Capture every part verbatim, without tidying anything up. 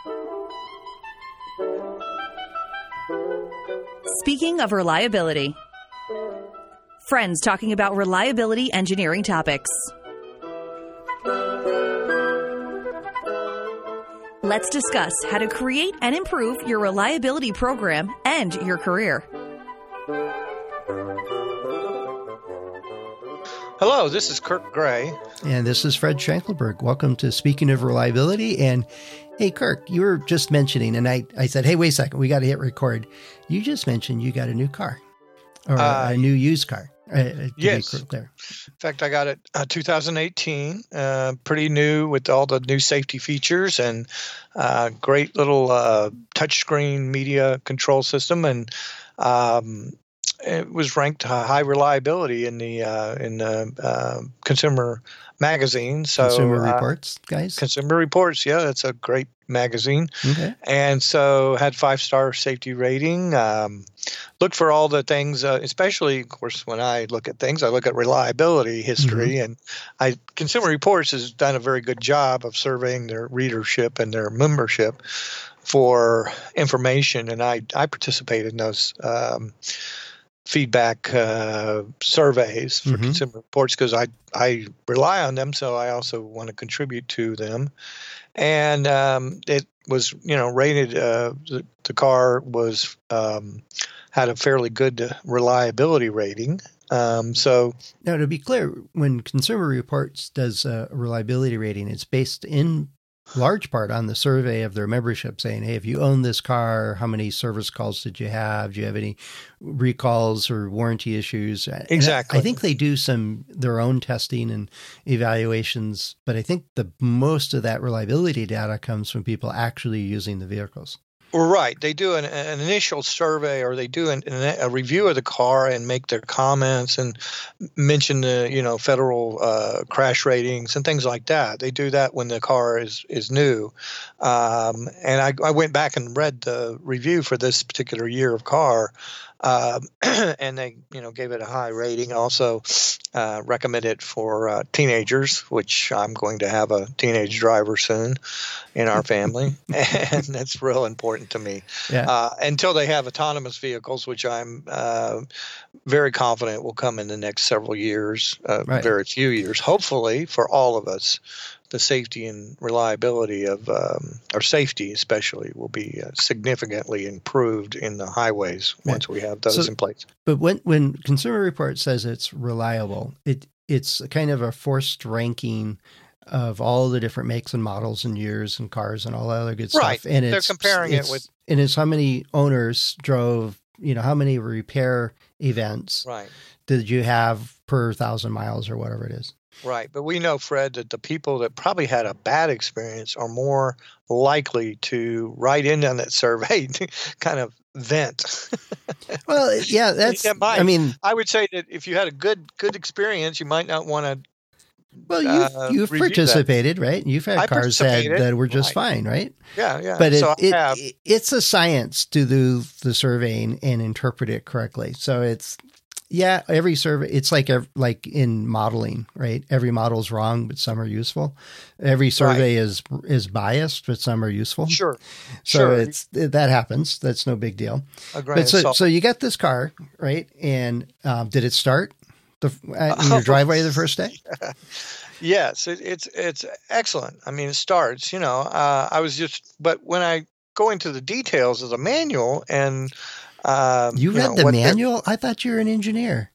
Speaking of reliability, friends talking about reliability engineering topics. Let's discuss how to create and improve your reliability program and your career. Hello, this is Kirk Gray. And this is Fred Shankleberg. Welcome to Speaking of Reliability. And hey, Kirk, you were just mentioning, and I, I said, hey, wait a second, we got to hit record. You just mentioned you got a new car, or uh, a new used car. Uh, to yes. Be clear. In fact, I got it uh, two thousand eighteen, uh, pretty new with all the new safety features and uh, great little uh, touchscreen media control system. And um, it was ranked high reliability in the uh, in the uh, Consumer Magazine. So Consumer uh, Reports, guys. Consumer Reports, yeah, that's a great magazine. Okay. And so had five star safety rating. Um, look for all the things, uh, especially, of course, when I look at things, I look at reliability history. Mm-hmm. And I Consumer Reports has done a very good job of surveying their readership and their membership for information. And I, I participate in those um, feedback uh, surveys for mm-hmm. Consumer Reports because I, I rely on them, so I also want to contribute to them. And um, it was, you know, rated, uh, the, the car was um, had a fairly good reliability rating. Um, so now, to be clear, when Consumer Reports does a reliability rating, it's based in large part on the survey of their membership saying, hey, if you own this car, how many service calls did you have? Do you have any recalls or warranty issues? Exactly. I, I think they do some their own testing and evaluations, but I think the most of that reliability data comes from people actually using the vehicles. Right. They do an, an initial survey, or they do an, a review of the car and make their comments and mention the, you know, federal uh, crash ratings and things like that. They do that when the car is, is new. Um, and I, I went back and read the review for this particular year of car. Um, and they, you know, gave it a high rating. Also, uh, recommend it for uh, teenagers, which I'm going to have a teenage driver soon in our family, and that's real important to me. Yeah. Uh, until they have autonomous vehicles, which I'm uh, very confident will come in the next several years, uh, right. very few years, hopefully for all of us. The safety and reliability of um, our safety, especially, will be uh, significantly improved in the highways right. once we have those so, in place. But when when Consumer Reports says it's reliable, it it's kind of a forced ranking of all the different makes and models and years and cars and all that other good stuff. Right. And they're it's, comparing it's, it with, and it's how many owners drove, you know, how many repair events right. did you have per thousand miles or whatever it is. Right. But we know, Fred, that the people that probably had a bad experience are more likely to write in on that survey to kind of vent. Well, yeah, that's, might, I mean, I would say that if you had a good, good experience, you might not want to. Well, you've, uh, you've participated, that. right? You've had I cars that, that were just right. fine, right? Yeah, yeah. But it, so it, have, it it's a science to do the surveying and interpret it correctly. So it's, yeah, every survey, it's like a, like in modeling, right? Every model's wrong, but some are useful. Every survey right. is is biased, but some are useful. Sure. So sure. it's that happens. That's no big deal. Agreed. But so, so, so you got this car, right? And um, did it start the, in your driveway the first day? Yeah. Yes, it, it's it's excellent. I mean, it starts, you know, uh, I was just, but when I go into the details of the manual and um, you you read know, the what manual? I thought you were an engineer.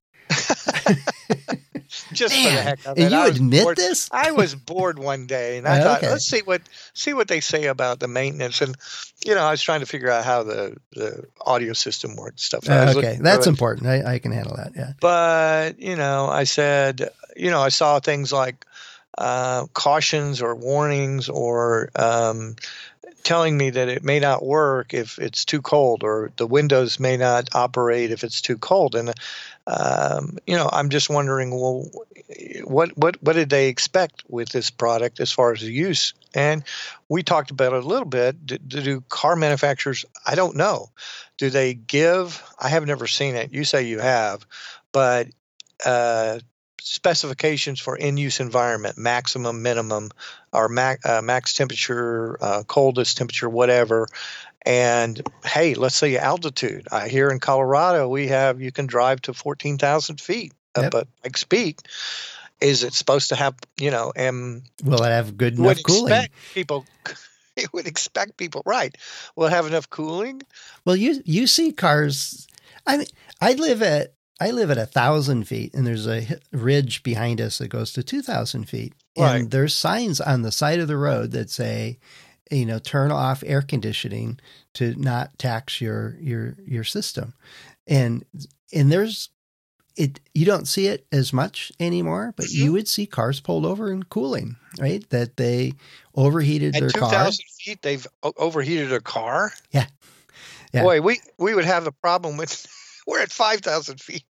Just Man, for the heck of it. And you I was admit bored. this? I was bored one day, and I Oh, thought, okay. let's see what see what they say about the maintenance. And you know, I was trying to figure out how the, the audio system worked, stuff. So I was okay, looking that's through it. important. I, I can handle that. Yeah. But you know, I said, you know, I saw things like uh, cautions or warnings or um, telling me that it may not work if it's too cold, or the windows may not operate if it's too cold. And um, you know, I'm just wondering, well, what what what did they expect with this product as far as the use? And we talked about it a little bit. Do, do car manufacturers? I don't know. Do they give? I have never seen it. You say you have, but uh, specifications for in-use environment, maximum, minimum, or max, uh, max temperature, uh, coldest temperature, whatever. And hey, let's say altitude. Uh, here in Colorado, we have you can drive to fourteen thousand feet up Yep. at Pikes Peak. Is it supposed to have, you know, um, Will it have good would enough cooling? expect people, it would expect people, right? Will it have enough cooling? Well, you you see cars. I mean, I live at I live at a thousand feet, and there's a hi- ridge behind us that goes to two thousand feet, and Right. there's signs on the side of the road that say, you know, turn off air conditioning to not tax your your your system, and and there's it. You don't see it as much anymore, but you would see cars pulled over and cooling, right? That they overheated At their two car. thousand feet, they've o- overheated a car. Yeah. Yeah. Boy, we, we would have a problem with, we're at five thousand feet.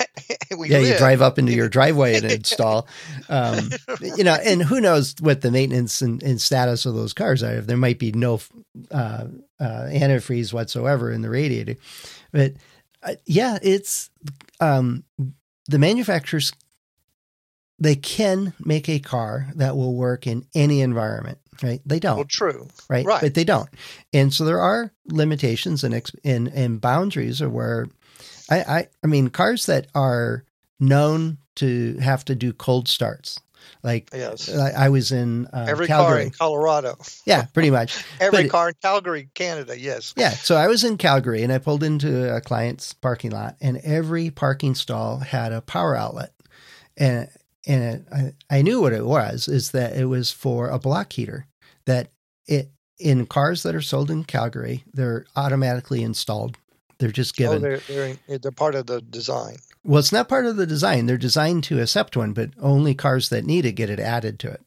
we Yeah, you live. drive up into your driveway and install, um, you know, and who knows what the maintenance and, and status of those cars are. There might be no uh, uh, antifreeze whatsoever in the radiator. But uh, yeah, it's um, the manufacturers, they can make a car that will work in any environment, right? They don't. Well, true. Right? Right. But they don't. And so there are limitations and, ex- and, and boundaries of where I, I, I mean, cars that are known to have to do cold starts. Like Yes. I, I was in uh, Every car Calgary. in Colorado. Yeah, pretty much. Every But- car in Calgary, Canada. Yes. Yeah. So I was in Calgary and I pulled into a client's parking lot, and every parking stall had a power outlet. And and I, I knew what it was, is that it was for a block heater that it in cars that are sold in Calgary, they're automatically installed. They're just given. Oh, they're, they're, in- they're part of the design. Well, it's not part of the design. They're designed to accept one, but only cars that need it get it added to it.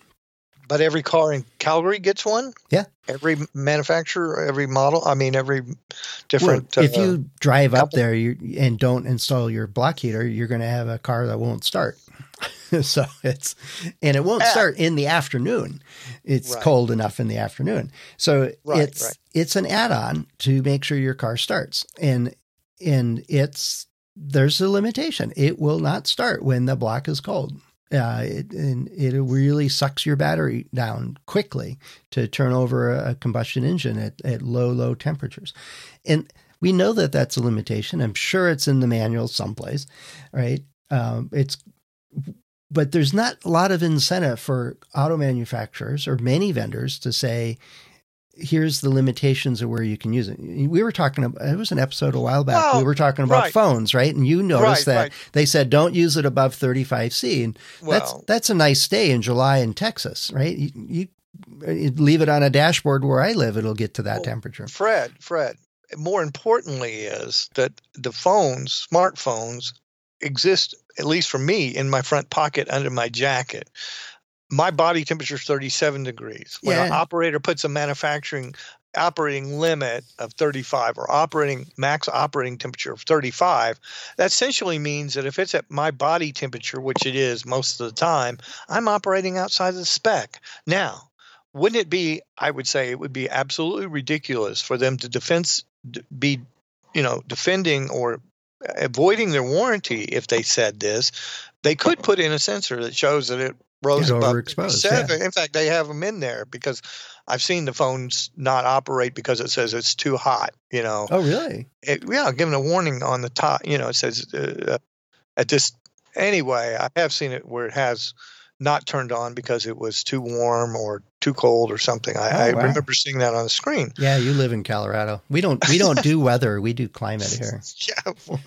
But every car in Calgary gets one? Yeah. Every manufacturer, every model, I mean, every different. Well, if uh, you drive up company. there you, and don't install your block heater, you're going to have a car that won't start. So it's, and it won't Yeah. start in the afternoon. It's Right. cold enough in the afternoon. So Right, it's, right. it's an add-on to make sure your car starts. And, and it's, there's a limitation. It will not start when the block is cold. Uh, it, and it really sucks your battery down quickly to turn over a, a combustion engine at, at low, low temperatures. And we know that that's a limitation. I'm sure it's in the manual someplace, right? Um, it's, but there's not a lot of incentive for auto manufacturers or many vendors to say, here's the limitations of where you can use it. We were talking about, it was an episode a while back. Well, we were talking about right. phones, right? And you noticed Right, that right. they said, don't use it above thirty-five C. And that's, Well- that's a nice day in July in Texas, right? You, you, you leave it on a dashboard where I live, it'll get to that Well, temperature. Fred, Fred, more importantly is that the phones, smartphones, exist, at least for me, in my front pocket under my jacket. My body temperature is thirty-seven degrees. When an Yeah. operator puts a manufacturing operating limit of thirty-five or operating max operating temperature of thirty-five, that essentially means that if it's at my body temperature, which it is most of the time, I'm operating outside of the spec. Now, wouldn't it be, I would say it would be absolutely ridiculous for them to defense be, you know, defending or avoiding their warranty if they said this. They could put in a sensor that shows that it rose It above overexposed, seven. In fact, they have them in there because I've seen the phones not operate because it says it's too hot. You know, Oh, really? it, yeah, giving a warning on the top. You know, it says uh, at this. Anyway, I have seen it where it has not turned on because it was too warm or too cold or something. I, Oh, I wow. remember seeing that on the screen. Yeah, you live in Colorado. We don't, we don't do weather. We do climate here. Yeah. Well,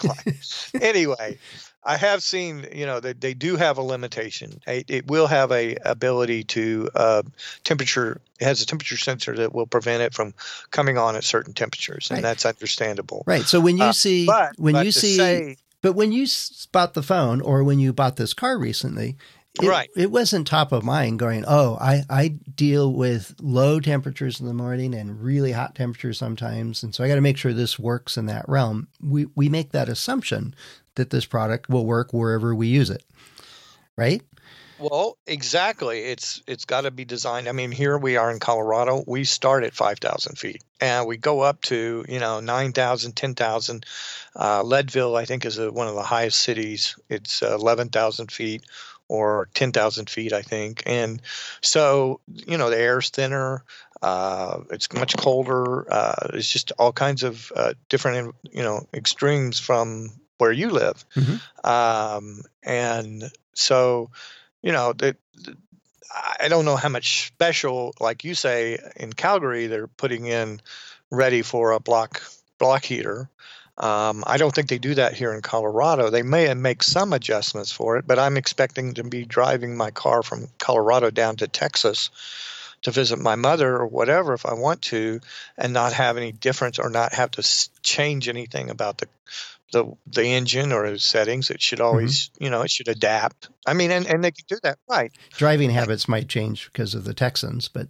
anyway, I have seen, you know, that they do have a limitation. It, it will have a ability to uh, temperature. It has a temperature sensor that will prevent it from coming on at certain temperatures, and Right. that's understandable. Right. So when you Uh, see, but- when but you to see, say- but when you s- bought the phone or when you bought this car recently, it, Right. it wasn't top of mind going, oh, I, I deal with low temperatures in the morning and really hot temperatures sometimes. And so I got to make sure this works in that realm. We, we make that assumption that this product will work wherever we use it. Right. Well, exactly. It's it's got to be designed. I mean, here we are in Colorado. We start at five thousand feet, and we go up to you know nine thousand, ten thousand. Uh, Leadville, I think, is a, one of the highest cities. It's uh, eleven thousand feet or ten thousand feet, I think. And so you know the air's thinner. Uh, it's much colder. Uh, it's just all kinds of uh, different you know extremes from where you live, Mm-hmm. um, and so. You know, the, the, I don't know how much special, like you say, in Calgary, they're putting in ready for a block block heater. Um, I don't think they do that here in Colorado. They may make some adjustments for it, but I'm expecting to be driving my car from Colorado down to Texas to visit my mother or whatever if I want to, and not have any difference or not have to s- change anything about the the the engine or the settings. It should always, mm-hmm. you know, it should adapt. I mean, and, and they can do that, right? Driving habits might change because of the Texans, but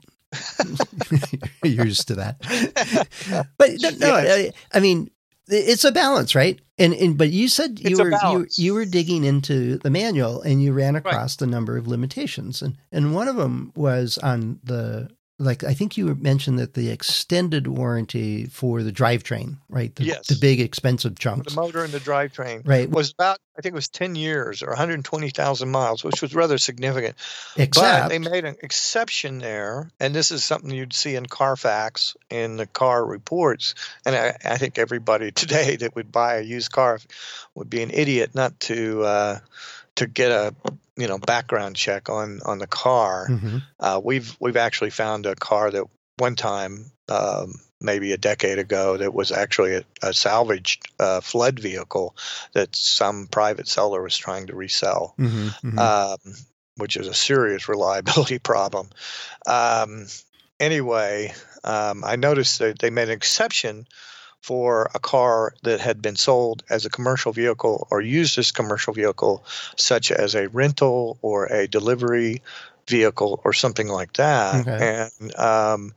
you're used to that. But no, no I, I mean, it's a balance, right? And and but you said you it's were you, you were digging into the manual and you ran across right. a number of limitations, and and one of them was on the. Like, I think you mentioned that the extended warranty for the drivetrain, right? The, yes. the big expensive chunks. The motor and the drivetrain. Right. Was about, I think it was ten years or one hundred twenty thousand miles, which was rather significant. Except, but they made an exception there, and this is something you'd see in Carfax in the car reports. And I, I think everybody today that would buy a used car would be an idiot not to uh, to get a you know background check on on the car. Mm-hmm. Uh, we've we've actually found a car that one time, um, maybe a decade ago, that was actually a, a salvaged uh, flood vehicle that some private seller was trying to resell, mm-hmm, mm-hmm. Um, which is a serious reliability problem. Um, anyway, um, I noticed that they made an exception for a car that had been sold as a commercial vehicle or used as a commercial vehicle, such as a rental or a delivery vehicle or something like that. Okay. And um,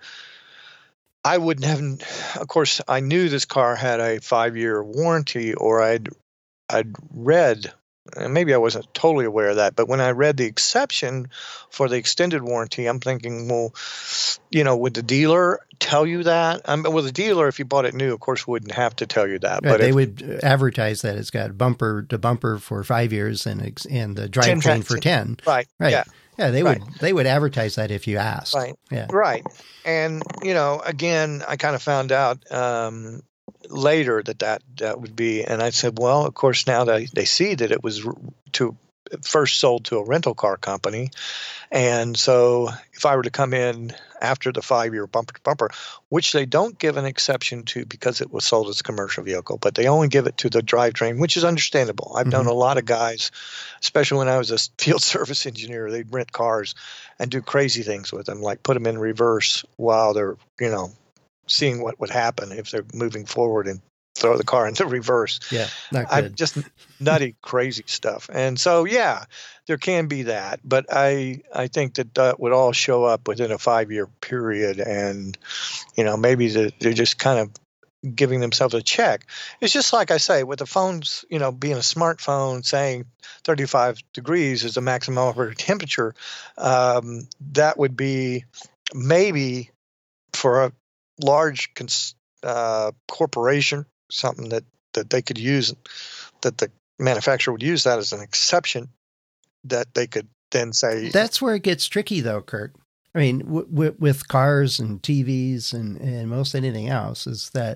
I wouldn't have, of course, I knew this car had a five-year warranty, or I'd I'd read, and maybe I wasn't totally aware of that, but when I read the exception for the extended warranty, I'm thinking, well, you know, would the dealer tell you that? I mean, well, the dealer, if you bought it new, of course, wouldn't have to tell you that. Right, but they if, would advertise that it's got bumper to bumper for five years and ex- and the drivetrain for ten. Right. Right. Yeah. Yeah, they right. would they would advertise that if you asked. Right. Yeah. Right. And you know, again, I kind of found out um, later that, that that would be, and I said, well, of course, now they they see that it was to first sold to a rental car company, and so if I were to come in after the five-year bumper to bumper, which they don't give an exception to because it was sold as a commercial vehicle, but they only give it to the drivetrain, which is understandable. I've mm-hmm. known a lot of guys, especially when I was a field service engineer, they'd rent cars and do crazy things with them, like put them in reverse while they're, you know, seeing what would happen if they're moving forward and throw the car into reverse. Yeah, not good. I'm just nutty, crazy stuff. And so, yeah, there can be that. But I I think that that would all show up within a five-year period. And, you know, maybe the, they're just kind of giving themselves a check. It's just like I say, with the phones, you know, being a smartphone saying thirty-five degrees is the maximum operating temperature, um, that would be maybe for a large cons- uh, corporation, something that, that they could use, that the manufacturer would use that as an exception that they could then say. That's where it gets tricky, though, Kurt. I mean, w- w- with cars and T Vs and, and most anything else, is that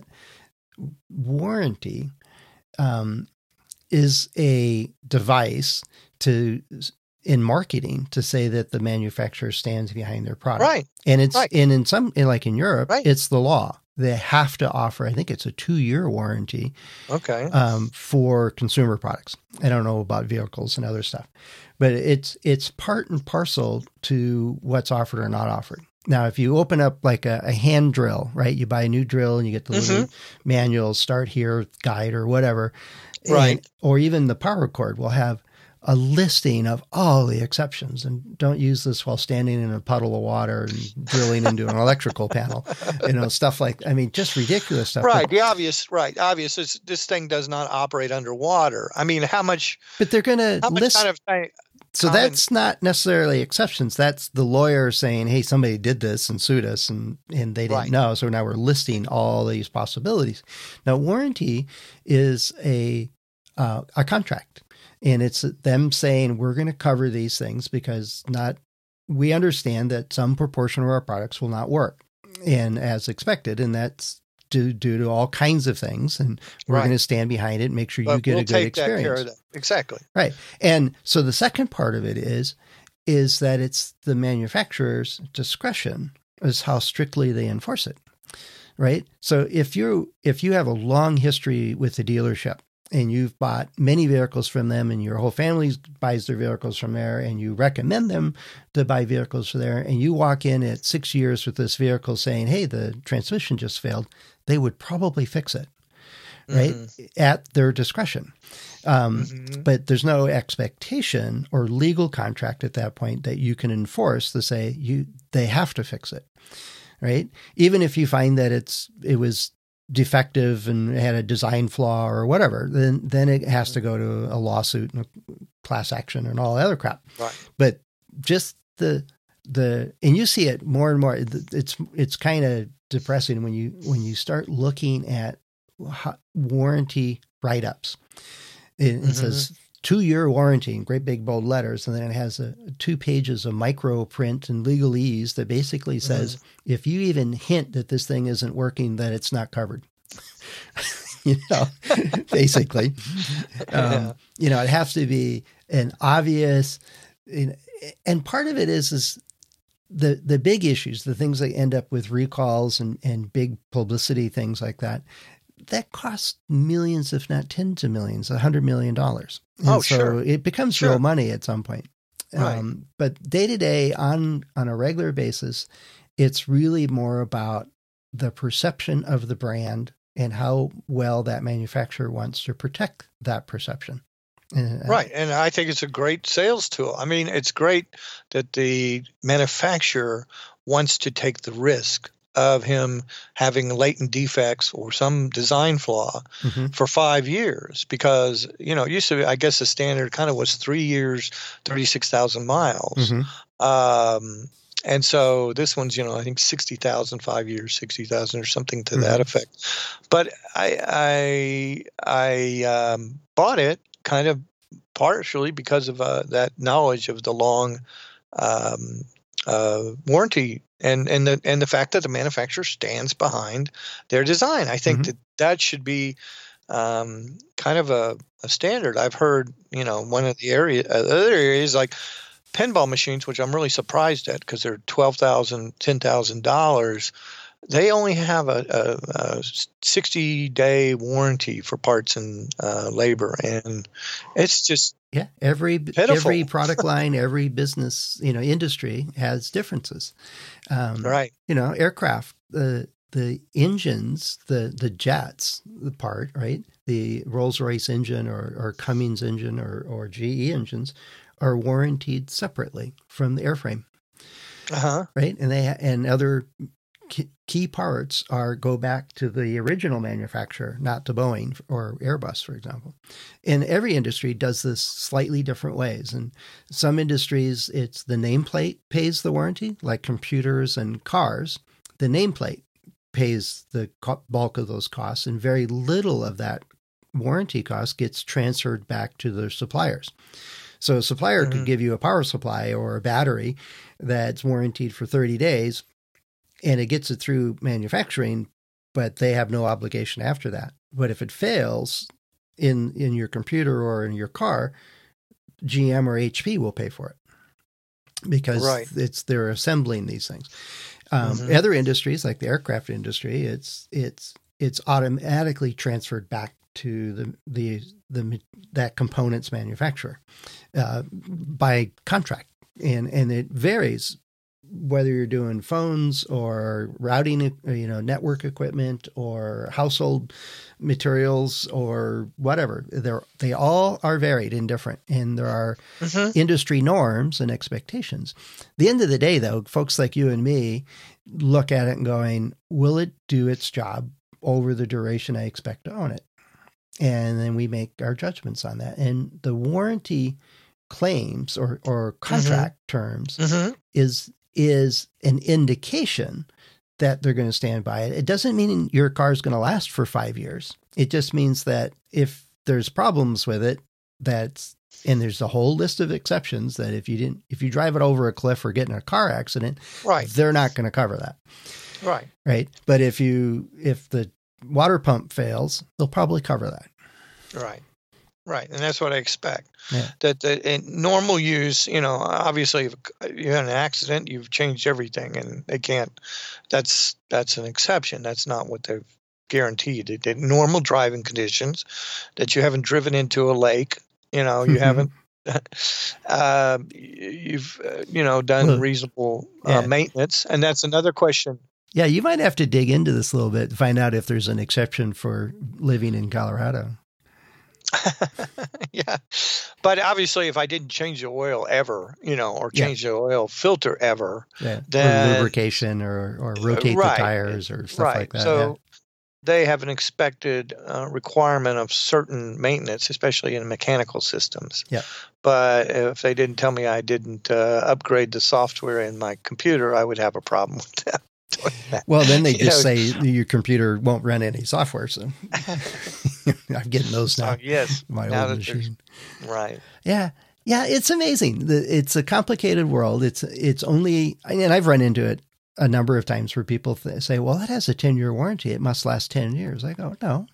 warranty um, is a device to in marketing to say that the manufacturer stands behind their product. Right. And it's right. and in some like in Europe, right. it's the law. They have to offer, I think it's a two-year warranty okay. um, for consumer products. I don't know about vehicles and other stuff, but it's it's part and parcel to what's offered or not offered. Now, if you open up like a, a hand drill, right, you buy a new drill and you get the mm-hmm. little manual, start here, guide or whatever, right? And, or even the power cord will have a listing of all the exceptions, and don't use this while standing in a puddle of water and drilling into an electrical panel, you know, stuff like, I mean, just ridiculous stuff. Right. But, the obvious, right. Obvious is this thing does not operate underwater. I mean, how much, but they're going to how much list kind of thing, so common- that's not necessarily exceptions. That's the lawyer saying, hey, somebody did this and sued us and, and they didn't Right. know. So now we're listing all these possibilities. Now, warranty is a uh, a contract, and it's them saying we're going to cover these things because not we understand that some proportion of our products will not work and as expected, and that's due, due to all kinds of things. And we're Right. going to stand behind it and make sure you But get we'll a good take that care experience. of that. Exactly. Right. And so the second part of it is, is that it's the manufacturer's discretion is how strictly they enforce it. Right. So if you, if you have a long history with the dealership and you've bought many vehicles from them and your whole family buys their vehicles from there and you recommend them to buy vehicles from there and you walk in at six years with this vehicle saying, hey, the transmission just failed, they would probably fix it. Right. Mm-hmm. At their discretion. Um, Mhm. But there's no expectation or legal contract at that point that you can enforce to say you they have to fix it, right? Even if you find that it's it was defective and had a design flaw or whatever, then then it has to go to a lawsuit and a class action and all that other crap. Right. But just the the and you see it more and more. It's it's kind of depressing when you when you start looking at warranty write-ups. It, it Mhm. says two-year warranty in great big bold letters, and then it has a, two pages of micro print and legalese that basically says, if you even hint that this thing isn't working, that it's not covered. you know, basically. Um, Yeah. You know, it has to be an obvious, and part of it is, is the, the big issues, the things that end up with recalls and, and big publicity, things like that, that costs millions, if not tens of millions, a hundred million dollars. And Oh, so sure. it becomes Sure. real money at some point. Right. Um, but day to day, on on a regular basis, it's really more about the perception of the brand and how well that manufacturer wants to protect that perception. And, uh, Right. And I think it's a great sales tool. I mean, it's great that the manufacturer wants to take the risk of him having latent defects or some design flaw mhm. for five years because, you know, it used to be, I guess the standard kind of was three years, thirty-six thousand miles. Mhm. Um, and so this one's, you know, I think sixty thousand, five years, sixty thousand or something to that Mhm. effect. But I, I, I um, bought it kind of partially because of uh, that knowledge of the long um, uh, warranty and and the and the fact that the manufacturer stands behind their design. I think Mhm. that that should be um, kind of a, a standard. I've heard, you know, one of the area uh, other areas like pinball machines, which I'm really surprised at because they're twelve thousand dollars, ten thousand dollars. They only have a, a, a sixty day warranty for parts and uh, labor, and it's just Yeah, every Pitiful. every product line, every business, you know, industry has differences. Um, right. You know, aircraft, the the engines, the the jets, the part, right? The Rolls-Royce engine or, or Cummins engine or or G E engines are warranted separately from the airframe, Uh huh. right? And they and other key- key parts are go back to the original manufacturer, not to Boeing or Airbus, for example. And every industry does this slightly different ways. And some industries, it's the nameplate pays the warranty, like computers and cars. The nameplate pays the co- bulk of those costs, and very little of that warranty cost gets transferred back to their suppliers. So a supplier Mhm. could give you a power supply or a battery that's warranted for thirty days, and it gets it through manufacturing, but they have no obligation after that. But if it fails in in your computer or in your car, G M or H P will pay for it because Right. it's they're assembling these things. Um, Mhm. Other industries, like the aircraft industry, it's it's it's automatically transferred back to the the the that components manufacturer uh, by contract, and and it varies whether you're doing phones or routing, you know, network equipment or household materials or whatever. They're they all are varied and different, and there are Mhm. industry norms and expectations. The end of the day, though, folks like you and me look at it and going, will it do its job over the duration I expect to own it? And then we make our judgments on that. And the warranty claims or, or contract mm-hmm. terms mm-hmm. is is an indication that they're going to stand by it. It doesn't mean your car is going to last for five years. It just means that if there's problems with it, that's, and there's a whole list of exceptions that if you didn't, if you drive it over a cliff or get in a car accident, right, they're not going to cover that. Right. Right. But if you, if the water pump fails, they'll probably cover that. Right. Right. And that's what I expect. Yeah. That the, in normal use, you know, obviously if you had an accident, you've changed everything and they can't, that's, that's an exception. That's not what they've guaranteed. It, it, normal driving conditions, that you haven't driven into a lake, you know, you haven't, uh, you've, uh, you know, done Well, reasonable yeah. uh, maintenance. And that's another question. Yeah. You might have to dig into this a little bit to find out if there's an exception for living in Colorado. Yeah. But obviously if I didn't change the oil ever, you know, or change yeah. the oil filter ever, yeah. then or lubrication or, or rotate right. the tires or stuff right. like that. So yeah. they have an expected uh, requirement of certain maintenance, especially in mechanical systems. Yeah. But if they didn't tell me I didn't uh, upgrade the software in my computer, I would have a problem with that. Well, then they You just know, say your computer won't run any software. So I'm getting those now. uh, yes. My now old that there's- machine. Right. Yeah. Yeah. It's amazing. The- It's a complicated world. It's, it's only, and I've run into it a number of times where people th- say, well, it has a ten year warranty. It must last ten years. I go, no,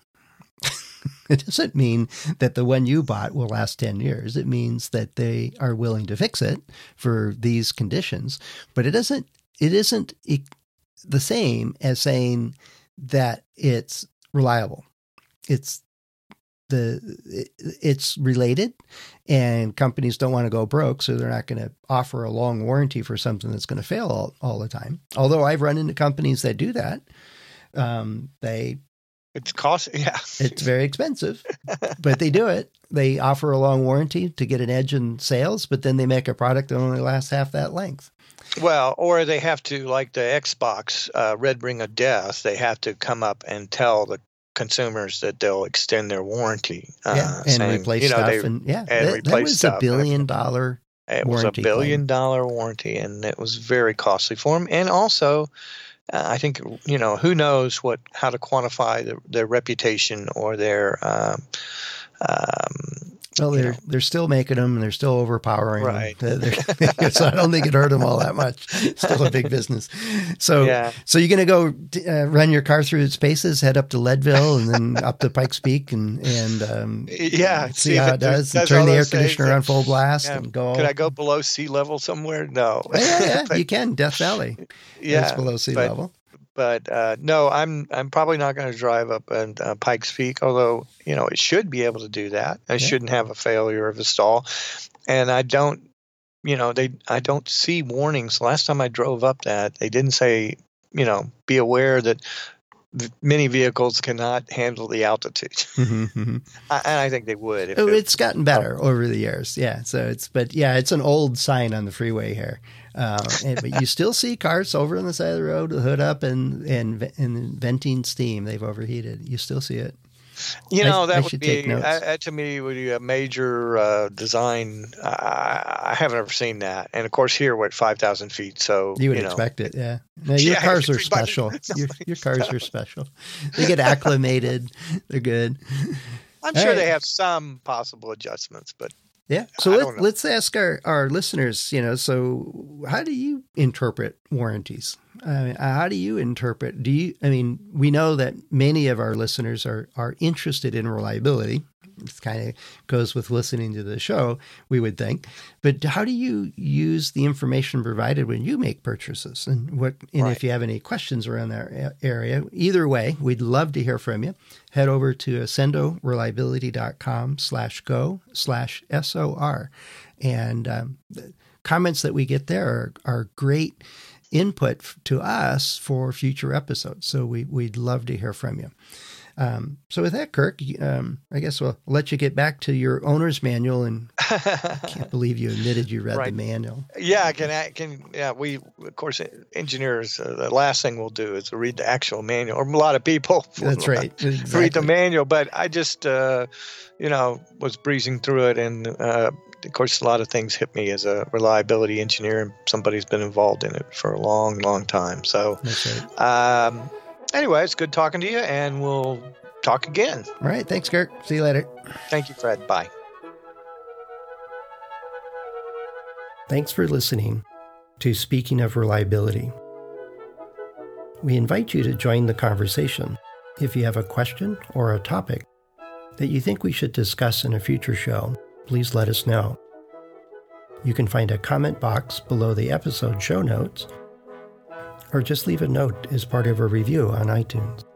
it doesn't mean that the one you bought will last ten years. It means that they are willing to fix it for these conditions, but it doesn't, it isn't e- the same as saying that it's reliable. It's the, it, it's related, and companies don't want to go broke. So they're not going to offer a long warranty for something that's going to fail all, all the time. Although I've run into companies that do that. Um, they, It's cost. Yeah. it's very expensive, but they do it. They offer a long warranty to get an edge in sales, but then they make a product that only lasts half that length. Well, or they have to, like the Xbox uh, Red Ring of Death, they have to come up and tell the consumers that they'll extend their warranty. Uh, Yeah, and saying, replace you know, stuff. they- And yeah, and that, that replace was stuff. a billion dollar. It was a warranty billion claim. dollar warranty, and it was very costly for them. And also, uh, I think, you know, who knows what how to quantify the, their reputation or their um, um, Well, you they're know. they're still making them, and they're still overpowering Right. them. They're- they're- so I don't think it hurt them all that much. Still a big business. So, Yeah. so you're going to go uh, run your car through its paces, head up to Leadville, and then up to Pikes Peak, and and um, Yeah, see, see how if it it does, and does turn all the air those things. conditioner on full blast, Yeah. and go. Could I go below sea level somewhere? No. Oh, yeah, yeah, But- you can. Death Valley. yeah, It's below sea but- level. But uh, no, I'm I'm probably not going to drive up and uh, Pikes Peak. Although you know it should be able to do that. I Yeah. shouldn't have a failure of a stall, and I don't. You know they I don't see warnings. Last time I drove up that they didn't say. You know, be aware that v- many vehicles cannot handle the altitude. Mhm, mhm. I, and I think they would. If Oh, it- it's gotten better over the years. Yeah. So it's, but yeah, it's an old sign on the freeway here. Uh, and, but you still see cars over on the side of the road, the hood up and, and, ve- and venting steam. They've overheated. You still see it. You I- know, I that would should be, take notes. uh, that to me, would be a major uh, design. I, I haven't ever seen that. And of course, here we're at five thousand feet. So, You would know, expect it. Yeah. No, your Yeah, cars are everybody- special. Your, your cars are special. They get acclimated. They're good. I'm All sure right. they have some possible adjustments, but Yeah. So I let, don't know. let's ask our, our listeners, you know, so how do you interpret warranties? I mean, how do you interpret, do you, I mean, we know that many of our listeners are, are interested in reliability. It kind of goes with listening to the show, we would think. But how do you use the information provided when you make purchases? And what, and Right. if you have any questions around that a- area, either way, we'd love to hear from you. Head over to accendoreliability.com slash go slash SOR. And um, the comments that we get there are, are great input f- to us for future episodes. So we, we'd love to hear from you. Um, so with that, Kirk, um, I guess we'll let you get back to your owner's manual. And I can't believe you admitted you read Right. the manual. yeah, I can, I can, yeah, we, of course, engineers, uh, the last thing we'll do is read the actual manual, or a lot of people That's right. read the Exactly. manual, but I just, uh, you know, was breezing through it and uh, of course, a lot of things hit me as a reliability engineer, and somebody's been involved in it for a long, long time. So, That's right. um, anyway, it's good talking to you, and we'll talk again. All right. Thanks, Kirk. See you later. Thank you, Fred. Bye. Thanks for listening to Speaking of Reliability. We invite you to join the conversation. If you have a question or a topic that you think we should discuss in a future show, please let us know. You can find a comment box below the episode show notes, or just leave a note as part of a review on iTunes.